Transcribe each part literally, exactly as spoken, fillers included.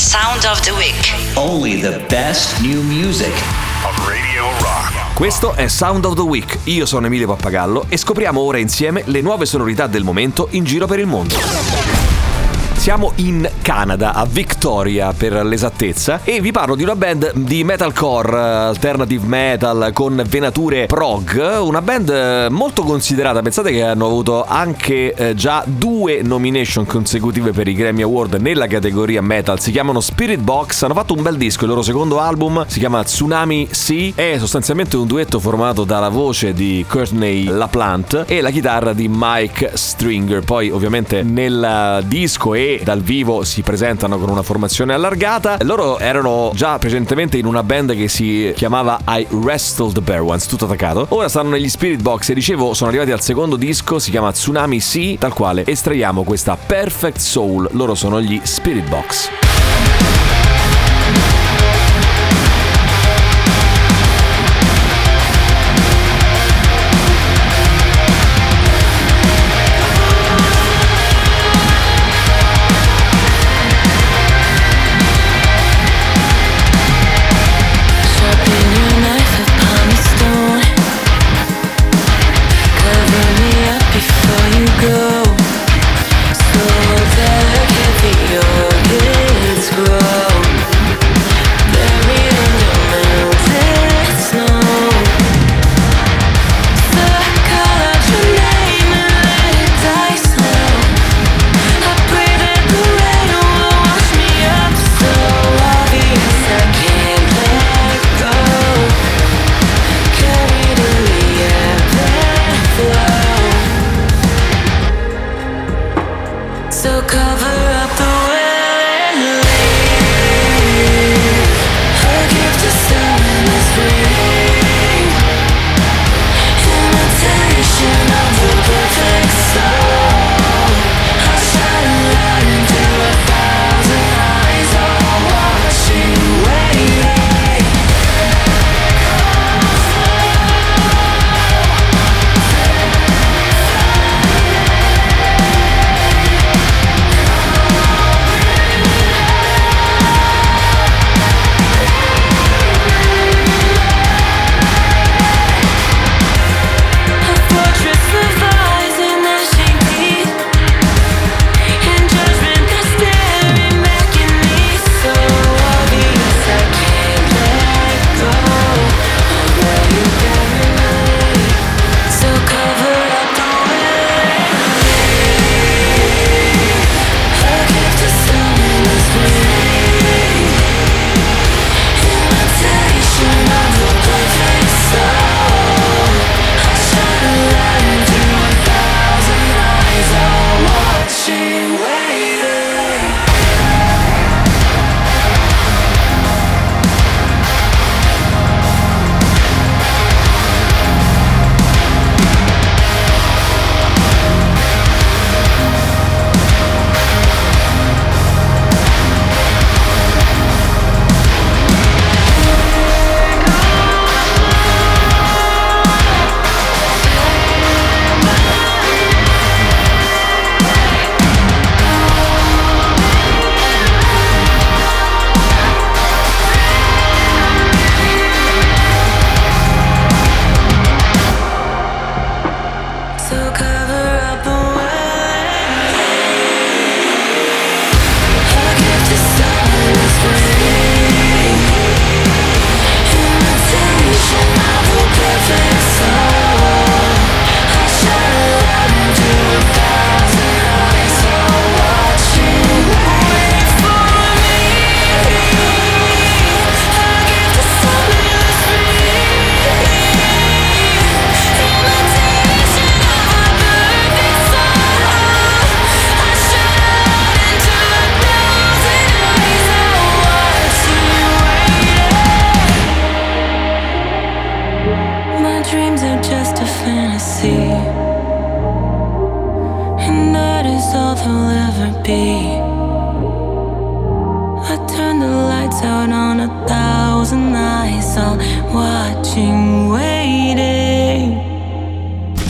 Sound of the Week. Only the best new music of Radio Rock. Questo è Sound of the Week. Io sono Emilio Pappagallo e scopriamo ora insieme le nuove sonorità del momento in giro per il mondo. Siamo in Canada, a Victoria per l'esattezza, e vi parlo di una band di metalcore, alternative metal con venature prog, una band molto considerata. Pensate che hanno avuto anche eh, già due nomination consecutive per i Grammy Award nella categoria metal. Si chiamano Spiritbox, hanno fatto un bel disco, il loro secondo album si chiama Tsunami Sea, è sostanzialmente un duetto formato dalla voce di Courtney LaPlante e la chitarra di Mike Stringer. Poi ovviamente nel disco e dal vivo si presentano con una formazione allargata. Loro erano già precedentemente in una band che si chiamava I Wrestled the Bear Once, tutto attaccato. Ora stanno negli Spiritbox e dicevo sono arrivati al secondo disco, si chiama Tsunami Sea, dal quale estraiamo questa Perfect Soul. Loro sono gli Spiritbox.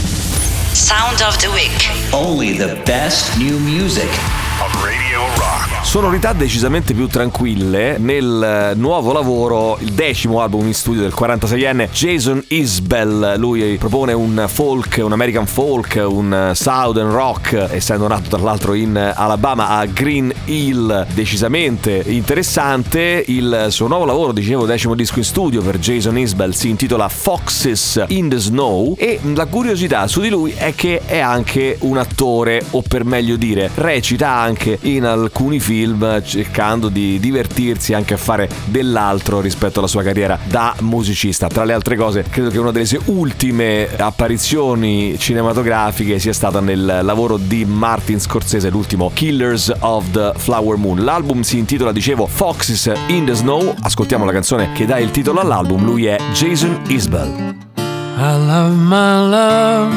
Sound of the Week. Only the best new music of Radio Rock. Sonorità decisamente più tranquille nel nuovo lavoro, il decimo album in studio del quarantaseienne Jason Isbell. Lui propone un folk, un American folk, un southern rock, essendo nato tra l'altro in Alabama a Green Hill, decisamente interessante. Il suo nuovo lavoro, dicevo, decimo disco in studio per Jason Isbell, si intitola Foxes in the Snow, e la curiosità su di lui è che è anche un attore, o per meglio dire recita anche in alcuni film, cercando di divertirsi anche a fare dell'altro rispetto alla sua carriera da musicista. Tra le altre cose, credo che una delle sue ultime apparizioni cinematografiche sia stata nel lavoro di Martin Scorsese, l'ultimo Killers of the Flower Moon. L'album si intitola, dicevo, Foxes in the Snow. Ascoltiamo la canzone che dà il titolo all'album. Lui è Jason Isbell. I love my love,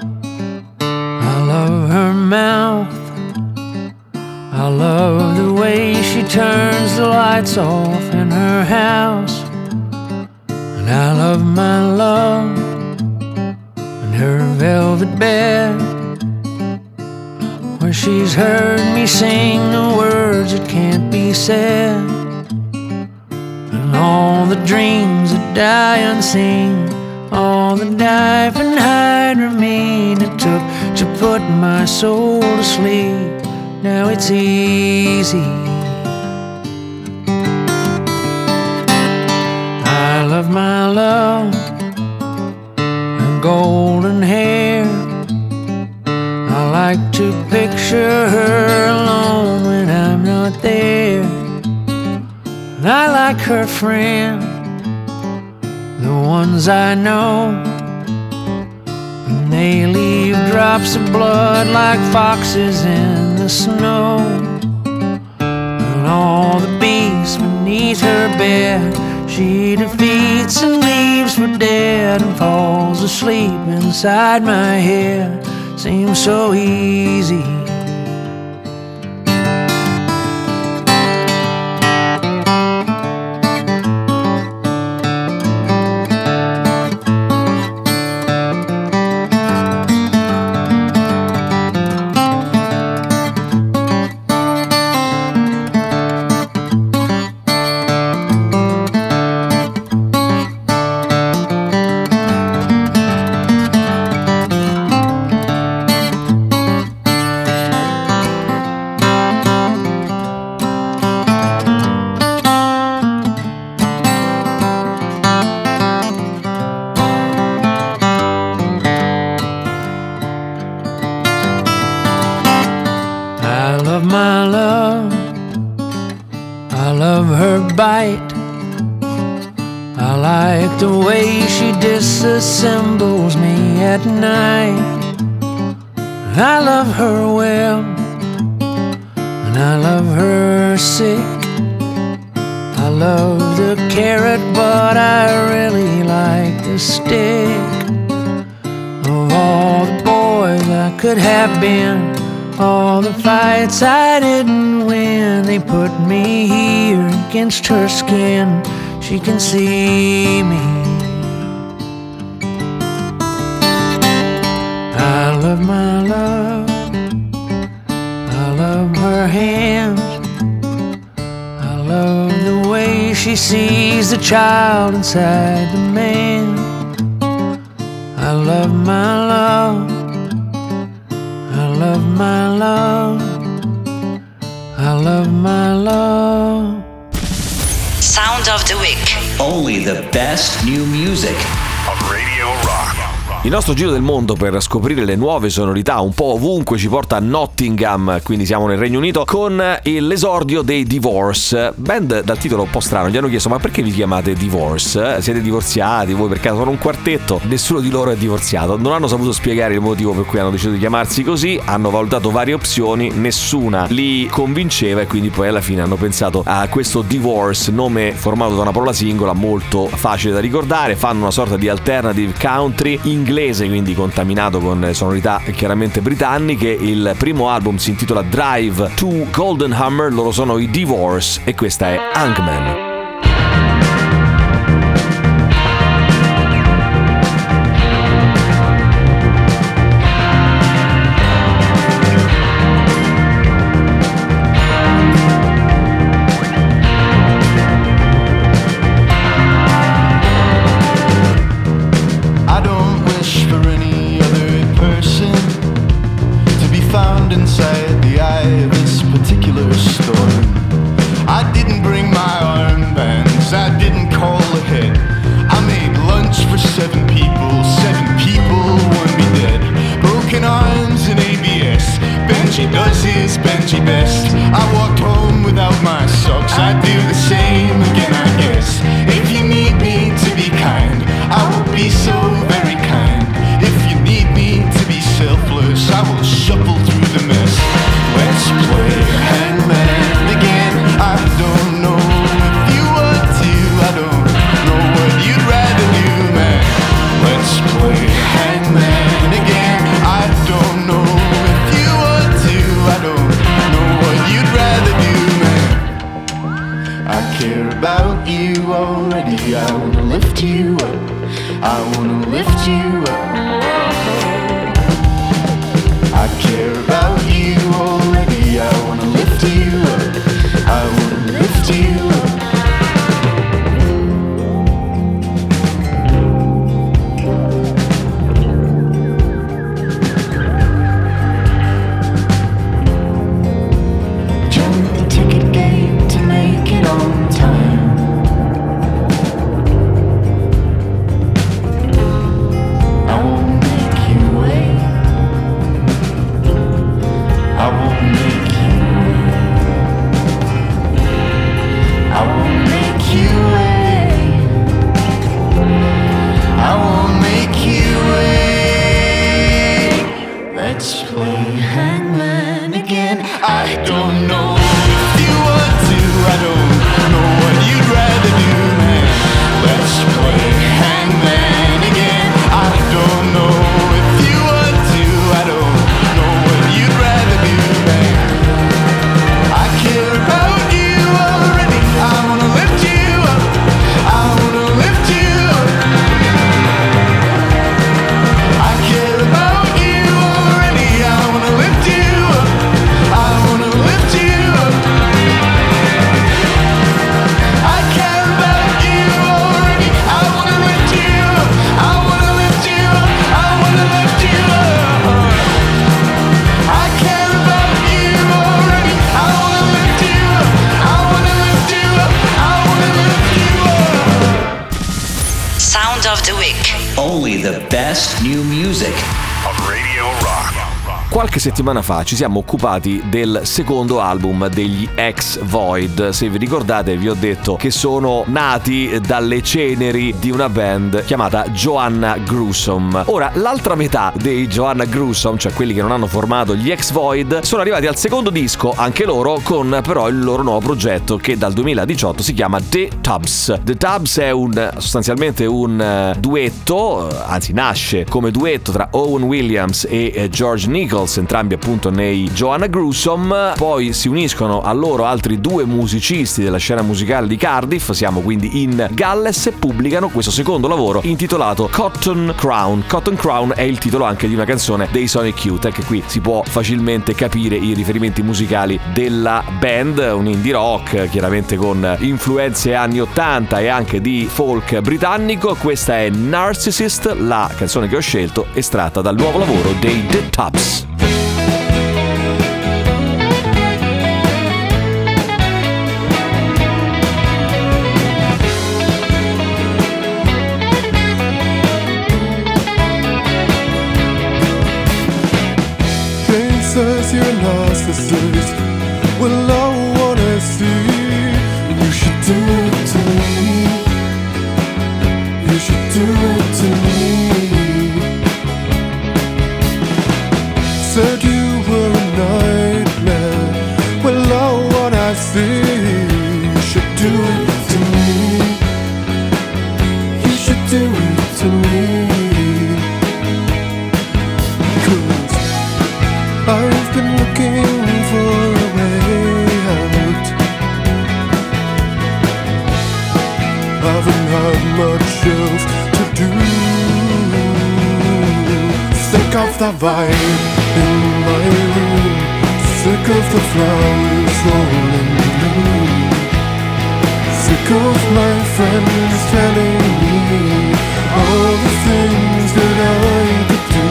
I love her mouth, I love the way she turns the lights off in her house, and I love my love and her velvet bed, where she's heard me sing the words that can't be said, and all the dreams that die unseen, all the dive and hide remain it took to put my soul to sleep. Now it's easy. I love my love, her golden hair. I like to picture her alone when I'm not there. And I like her friends, the ones I know, and they leave drops of blood like foxes in the snow. And all the beasts beneath her bed she defeats and leaves for dead, and falls asleep inside my head. Seems so easy. My love, I love her bite. I like the way she disassembles me at night. I love her well, and I love her sick. I love the carrot, but I really like the stick. Of all the boys I could have been, all the fights I didn't win, they put me here against her skin. She can see me. I love my love, I love her hands, I love the way she sees the child inside the man. I love my love, I love my love, I love my love. Sound of the Week. Only the best new music on Radio Rock. Il nostro giro del mondo per scoprire le nuove sonorità un po' ovunque ci porta a Nottingham, quindi siamo nel Regno Unito, con l'esordio dei Divorce, band dal titolo un po' strano. Gli hanno chiesto: ma perché vi chiamate Divorce? Siete divorziati voi? Per caso sono un quartetto? Nessuno di loro è divorziato. Non hanno saputo spiegare il motivo per cui hanno deciso di chiamarsi così, hanno valutato varie opzioni, nessuna li convinceva e quindi poi alla fine hanno pensato a questo Divorce, nome formato da una parola singola molto facile da ricordare. Fanno una sorta di alternative country inglese, quindi contaminato con sonorità chiaramente britanniche. Il primo album si intitola Drive to Golden Hammer, loro sono i Divorce e questa è Hangman. does his Benji best. I walked home without my socks, I'd do the same again, I guess. If you need me to be kind, I will be so very kind. If you need me to be selfless, I will shuffle through the mess. Let's play hangman again. I don't know if you want to, I don't know what you'd rather do, man. Let's play hangman again. I don't know if you want to, I don't know what you'd rather do, man. I care about you already, I wanna lift you up, I wanna lift you up. I care about you already, I wanna lift you up, I wanna lift you up. Jump the ticket gate to make it on time. I won't make you wait, I won't make you wait, I won't make you wait, I won't make you wait. Let's play hangman again. I don't know if you want to, I don't know what you'd rather do, man. Let's play hangman again. I don't know if you want to, I don't know what you'd rather do, man. I care about you already, I wanna lift you up, I wanna lift you up. I care about you already, I wanna lift you up, I wanna lift you up. I care about you already, I wanna lift you up, I wanna lift you up, I wanna lift you up. I care about you already, I wanna lift you up, I wanna lift you up, I wanna lift you up. Sound of the Week. Only the best new music. On Radio Rock. Qualche settimana fa ci siamo occupati del secondo album degli Ex-Void. Se vi ricordate, vi ho detto che sono nati dalle ceneri di una band chiamata Joanna Gruesome. Ora, l'altra metà dei Joanna Gruesome, cioè quelli che non hanno formato gli Ex-Void, sono arrivati al secondo disco, anche loro, con però il loro nuovo progetto che dal duemiladiciotto si chiama The Tubbs. The Tubbs è un sostanzialmente un duetto, anzi nasce come duetto tra Owen Williams e George Nichols, entrambi appunto nei Joanna Gruesome. Poi si uniscono a loro altri due musicisti della scena musicale di Cardiff, siamo quindi in Galles, e pubblicano questo secondo lavoro intitolato Cotton Crown. Cotton Crown è il titolo anche di una canzone dei Sonic Youth, che qui si può facilmente capire i riferimenti musicali della band, un indie rock chiaramente con influenze anni ottanta e anche di folk britannico. Questa è Narcissist, la canzone che ho scelto estratta dal nuovo lavoro dei The Tubbs. Princess, you're a narcissist. Well, I wanna see. You should do it to me. You should do it to me. Said you were a nightmare. Well, I wanna see. You should do it to me. You should do it to me. Cause I've been looking for a way out. Haven't had much else to do. Sick of the vibe in my room. Sick of the flowers all in bloom. Sick of my friends telling me all the things that I could do.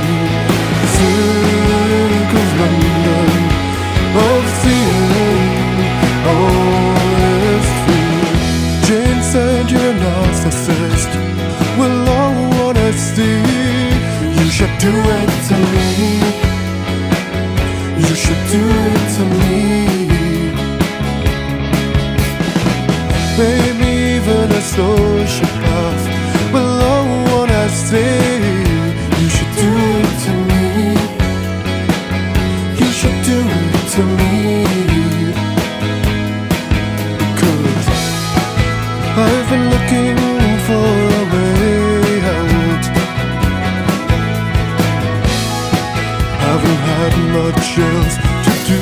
Sick of London, of seeing all is free. Jane said you're a narcissist. Well, I wanna see. You should do it to me. You should do slow ship path. Well, oh, what I say, you should do it to me. You should do it to me. Because I've been looking for a way out. Haven't had much else to do.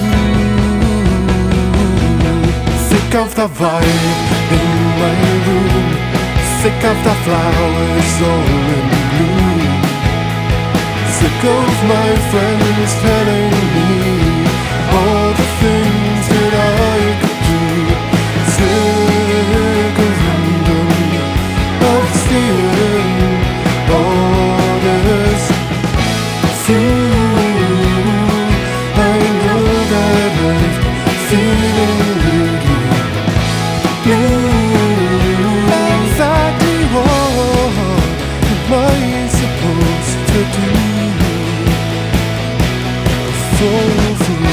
Sick of the vibe in my room. Sick of the flowers all in bloom. Sick of my friends telling me all the things that I could do. Sick of random, of stealing orders. Through, I know that I'm feeling really blue. Exactly what am I supposed to do? So free.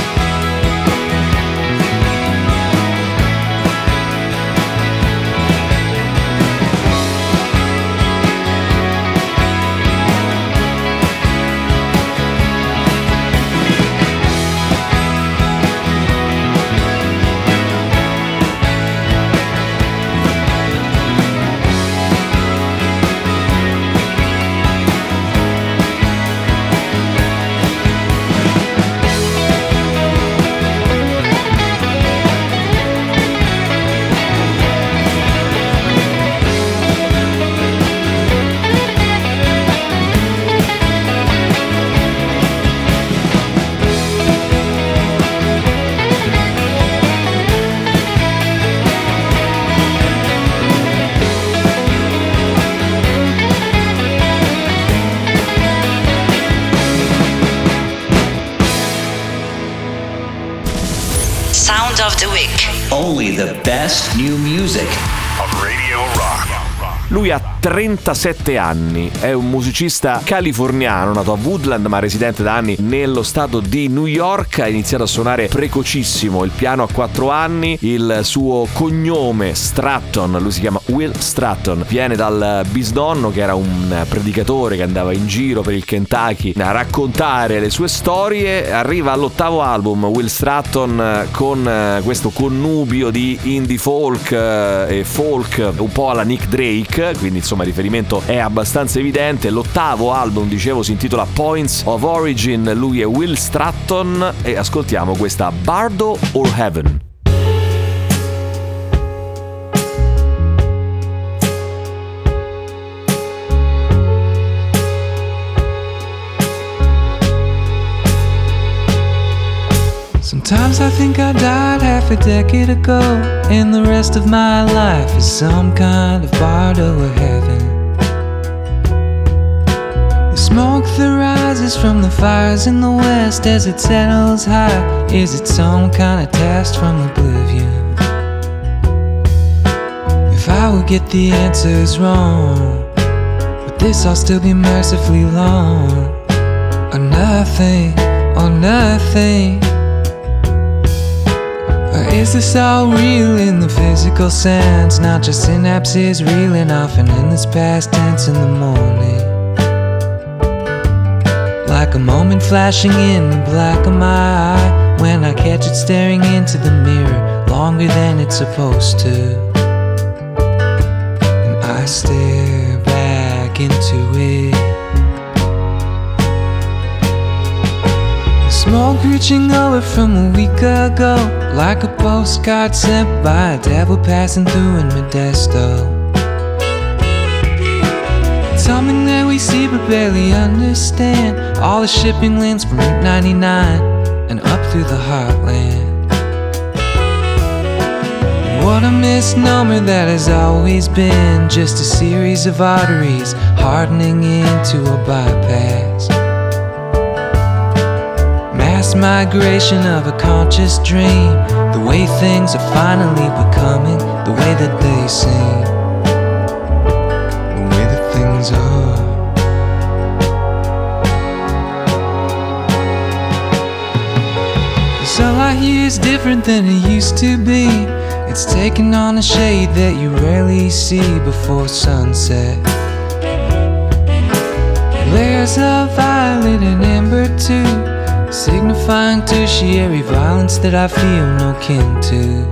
Sound of the Week. Only the best new music. On Radio Rock. Lui ha trentasette anni, è un musicista californiano nato a Woodland ma residente da anni nello stato di New York. Ha iniziato a suonare precocissimo il piano a quattro anni. Il suo cognome Stratton, lui si chiama Will Stratton, viene dal bisnonno che era un predicatore che andava in giro per il Kentucky a raccontare le sue storie. Arriva all'ottavo album Will Stratton con questo connubio di indie folk e folk un po' alla Nick Drake, quindi insomma il riferimento è abbastanza evidente. L'ottavo album, dicevo, si intitola Points of Origin. Lui è Will Stratton e ascoltiamo questa Bardo or Heaven. Sometimes I think I died half a decade ago, and the rest of my life is some kind of bardo or heaven. The smoke that rises from the fires in the west as it settles high, is it some kind of test from oblivion? If I would get the answers wrong, would this all still be mercifully long? Or nothing, or nothing? Or is this all real in the physical sense, not just synapses reeling off and in this past tense in the morning? Like a moment flashing in the black of my eye, when I catch it staring into the mirror longer than it's supposed to, and I stare back into it. Smoke reaching over from a week ago, like a postcard sent by a devil passing through in Modesto. It's something that we see but barely understand. All the shipping lanes from Route ninety-nine and up through the heartland. What a misnomer that has always been, just a series of arteries hardening into a bypass. Mass migration of a conscious dream, the way things are finally becoming the way that they seem, the way that things are. Cause all I hear is different than it used to be, It's taking on a shade that you rarely see before sunset. Layers of violet and amber too, signifying tertiary violence that I feel no kin to.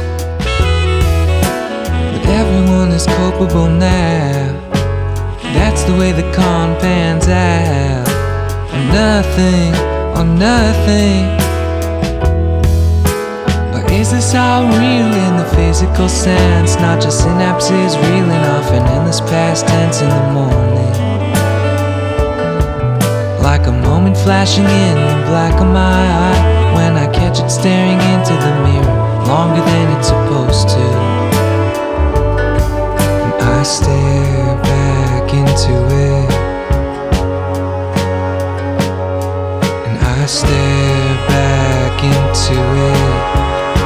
But everyone is culpable now. That's the way the con pans out. Or nothing, or nothing. Or is this all real in the physical sense? Not just synapses reeling off an endless past tense in the morning. Like a moment flashing in the black of my eye, when I catch it staring into the mirror longer than it's supposed to. And I stare back into it, and I stare back into it.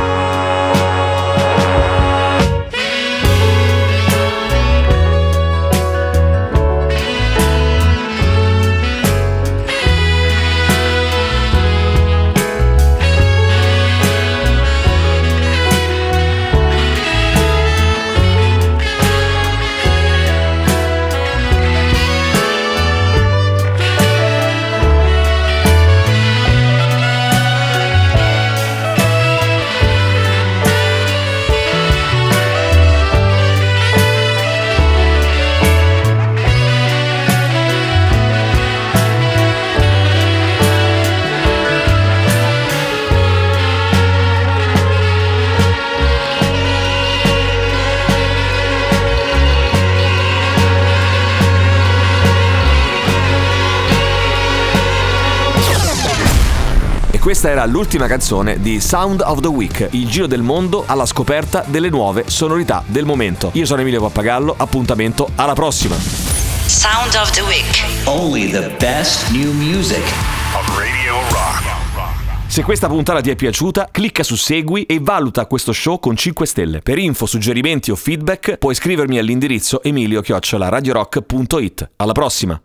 Questa era l'ultima canzone di Sound of the Week, il giro del mondo alla scoperta delle nuove sonorità del momento. Io sono Emilio Pappagallo, appuntamento alla prossima. Sound of the Week. Only the best new music on Radio Rock. Se questa puntata ti è piaciuta, clicca su segui e valuta questo show con cinque stelle. Per info, suggerimenti o feedback puoi scrivermi all'indirizzo emilio chiocciola radiorock punto it. Alla prossima!